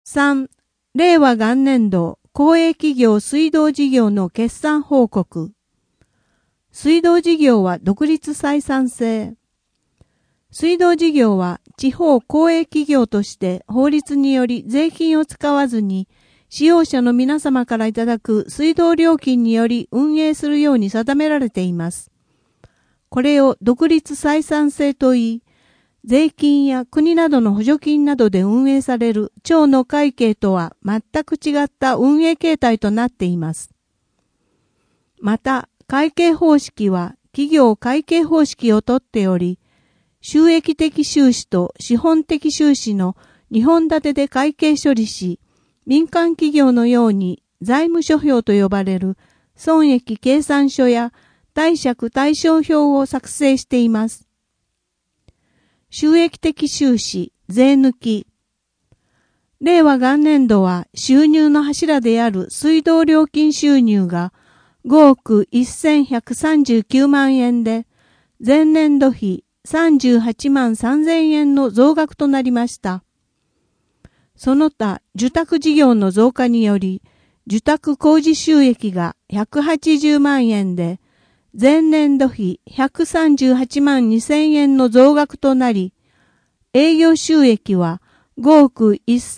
3、令和元年度公営企業水道事業の決算報告。水道事業は独立採算制。水道事業は地方公営企業として法律により税金を使わずに使用者の皆様からいただく水道料金により運営するように定められています。これを独立採算制といい、税金や国などの補助金などで運営される町の会計とは全く違った運営形態となっています。また、会計方式は企業会計方式をとっており、収益的収支と資本的収支の2本立てで会計処理し、民間企業のように財務諸表と呼ばれる損益計算書や貸借対照表を作成しています。収益的収支、税抜き。令和元年度は収入の柱である水道料金収入が5億1139万円で、前年度比38万3000円の増額となりました。その他、受託事業の増加により、受託工事収益が180万円で、前年度比138万2000円の増額となり、営業収益は5億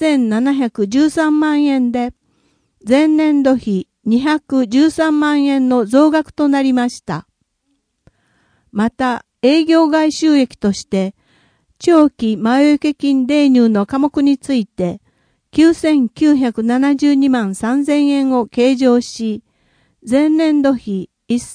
1713万円で、前年度比213万円の増額となりました。また、営業外収益として、長期前受金例入の科目について、9972万3000円を計上し、前年度比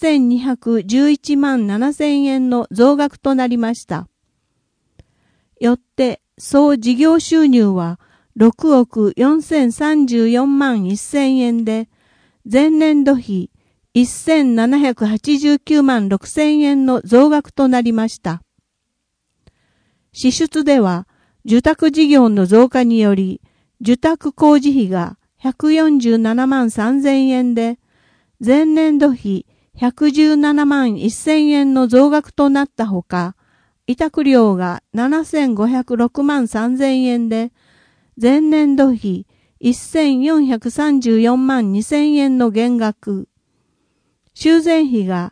1211万7000円の増額となりました。よって、総事業収入は6億4034万1000円で、前年度比1789万6000円の増額となりました。支出では、受託事業の増加により、受託工事費が147万3000円で、前年度比117万1000円の増額となったほか、委託料が7506万3000円で、前年度比1434万2000円の減額。修繕費が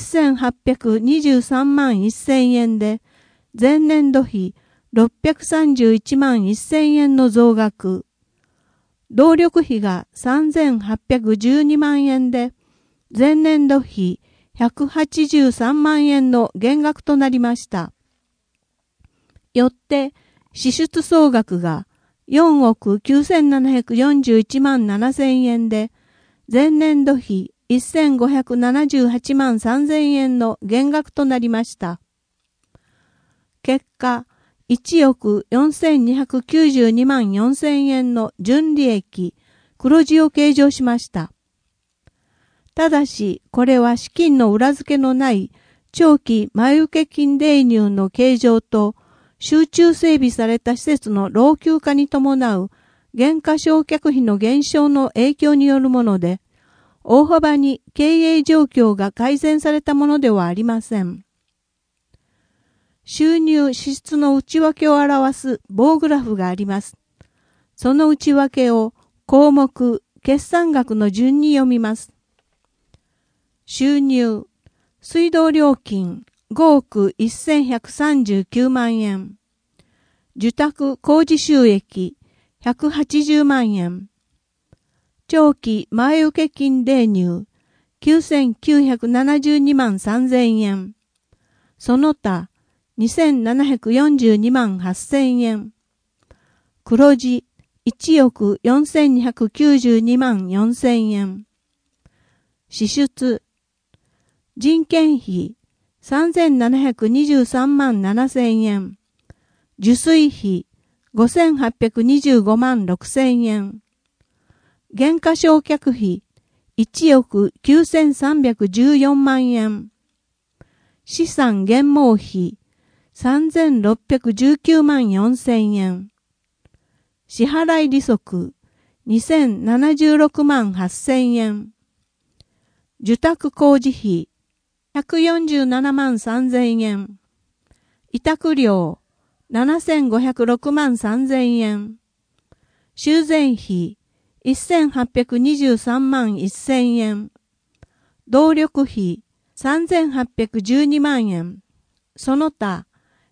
1823万1000円で、前年度比631万1000円の増額。動力費が3812万円で、前年度比183万円の減額となりました。よって、支出総額が4億9741万7000円で、前年度比1578万3000円の減額となりました。結果、1億4292万4000円の純利益、黒字を計上しました。ただし、これは資金の裏付けのない長期前受金例入の計上と、集中整備された施設の老朽化に伴う減価償却費の減少の影響によるもので、大幅に経営状況が改善されたものではありません。収入支出の内訳を表す棒グラフがあります。その内訳を項目、決算額の順に読みます。収入、水道料金5億1139万円。受託工事収益180万円。長期前受金例入9972万3000円。その他2742万8000円。黒字1億4292万4000円。支出人件費3723万7000円。受水費5825万6000円。減価償却費1億9314万円。資産減毛費3619万4000円。支払い利息2076万8000円。受託工事費147万3000円。委託料7506万3000円。 修繕費1823万1000円。動力費3812万円。その他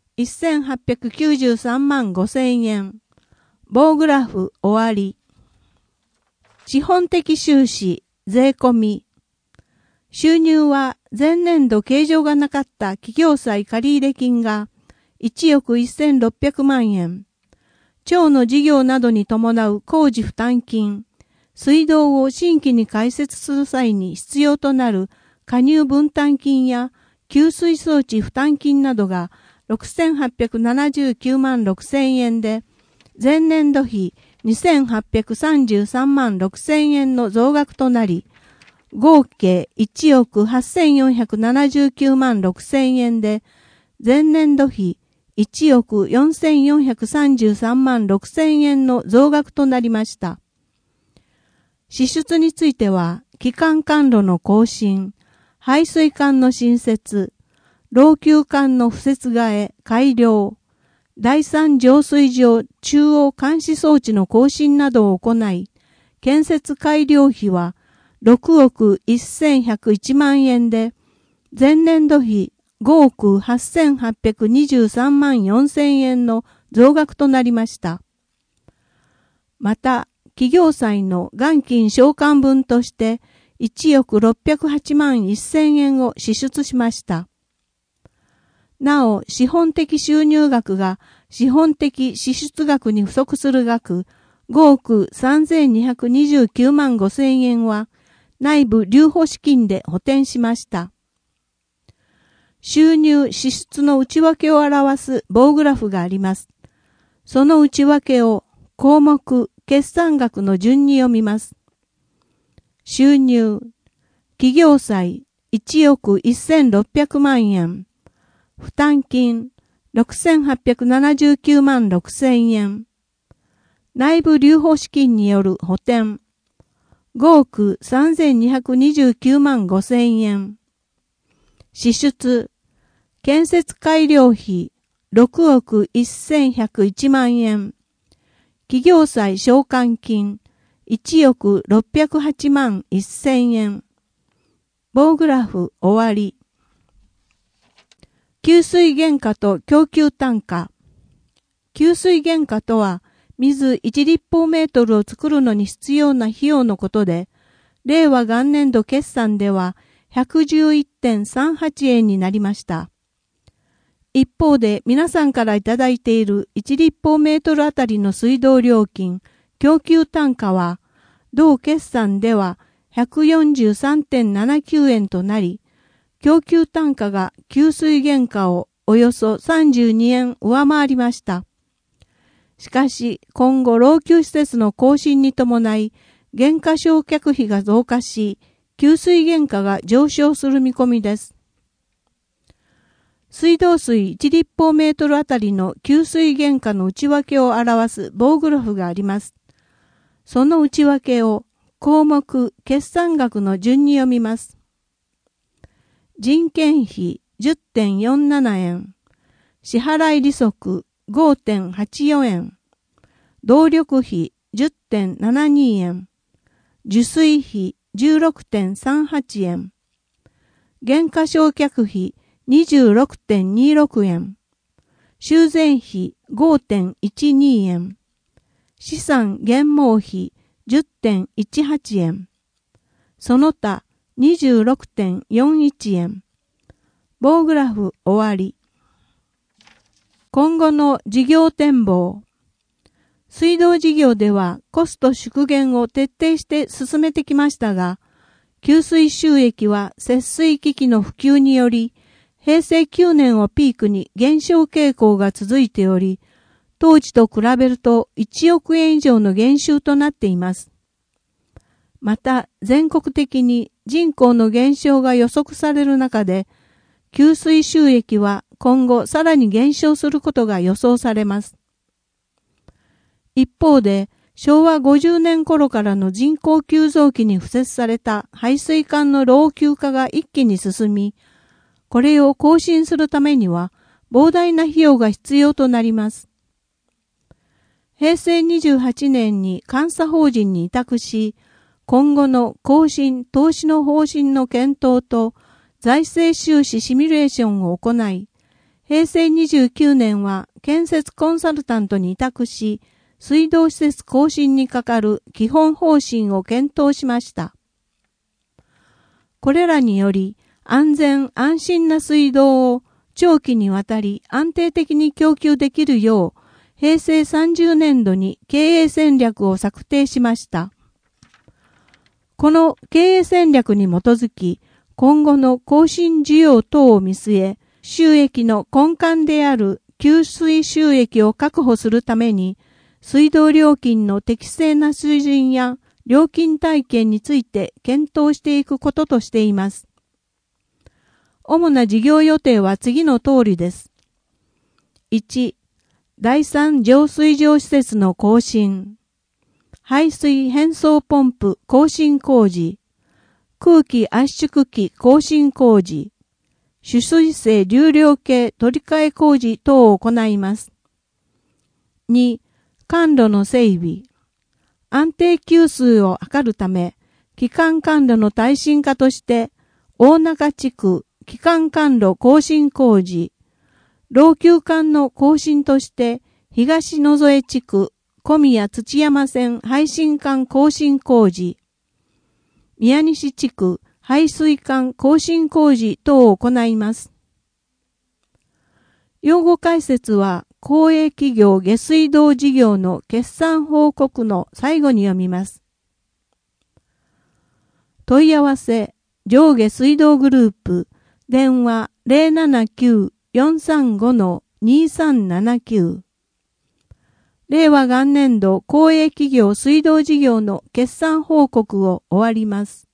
1893万5000円。棒グラフ終わり。資本的収支、税込み。収入は前年度計上がなかった企業債借入金が1億1600万円。町の事業などに伴う工事負担金、水道を新規に開設する際に必要となる加入分担金や給水装置負担金などが6879万6000円で、前年度比2833万6000円の増額となり、合計1億8479万6000円で、前年度比1億4433万6000円の増額となりました。支出については、基幹管路の更新、排水管の新設、老朽管の敷設替え、改良、第三浄水場中央監視装置の更新などを行い、建設改良費は6億1101万円で、前年度比5億8823万4000円の増額となりました。また、企業債の元金償還分として1億608万1000円を支出しました。なお、資本的収入額が資本的支出額に不足する額5億3229万5000円は内部留保資金で補填しました。収入支出の内訳を表す棒グラフがあります。その内訳を項目、決算額の順に読みます。収入、企業債1億1600万円。負担金6879万6000円。内部留保資金による補填5億3229万5000円。支出、建設改良費6億1101万円。企業債償還金1億608万1000円。棒グラフ終わり。給水原価と供給単価。給水原価とは、水1立方メートルを作るのに必要な費用のことで、令和元年度決算では 111.38 円になりました。一方で皆さんからいただいている1立方メートルあたりの水道料金、供給単価は、同決算では 143.79 円となり、供給単価が給水原価をおよそ32円上回りました。しかし、今後老朽施設の更新に伴い、原価償却費が増加し、給水原価が上昇する見込みです。水道水1立方メートルあたりの給水原価の内訳を表す棒グラフがあります。その内訳を項目、決算額の順に読みます。人件費 10.47 円。支払利息 5.84 円。動力費 10.72 円。受水費 16.38 円。原価償却費 26.26 円。修繕費 5.12 円。資産減毛費 10.18 円。その他26.41 円。棒グラフ終わり。今後の事業展望。水道事業ではコスト縮減を徹底して進めてきましたが、給水収益は節水機器の普及により、平成9年をピークに減少傾向が続いており、当時と比べると1億円以上の減収となっています。また、全国的に人口の減少が予測される中で、給水収益は今後さらに減少することが予想されます。一方で、昭和50年頃からの人口急増期に敷設された排水管の老朽化が一気に進み、これを更新するためには膨大な費用が必要となります。 平成28年に監査法人に委託し、今後の更新・投資の方針の検討と財政収支シミュレーションを行い、平成29年は建設コンサルタントに委託し、水道施設更新にかかる基本方針を検討しました。これらにより、安全・安心な水道を長期にわたり安定的に供給できるよう、平成30年度に経営戦略を策定しました。この経営戦略に基づき、今後の更新需要等を見据え、収益の根幹である給水収益を確保するために、水道料金の適正な水準や料金体系について検討していくこととしています。主な事業予定は次の通りです。1、第3浄水場施設の更新。排水変装ポンプ更新工事。空気圧縮機更新工事。取水性流量計取り替え工事等を行います。2、管路の整備。安定給水を図るため、基幹管路の耐震化として、大中地区基幹管路更新工事。老朽管の更新として、東野添地区小宮土山線配信管更新工事。宮西地区排水管更新工事等を行います。用語解説は、公営企業下水道事業の決算報告の最後に読みます。問い合わせ、上下水道グループ、電話 079-435-2379。令和元年度公営企業水道事業の決算報告を終わります。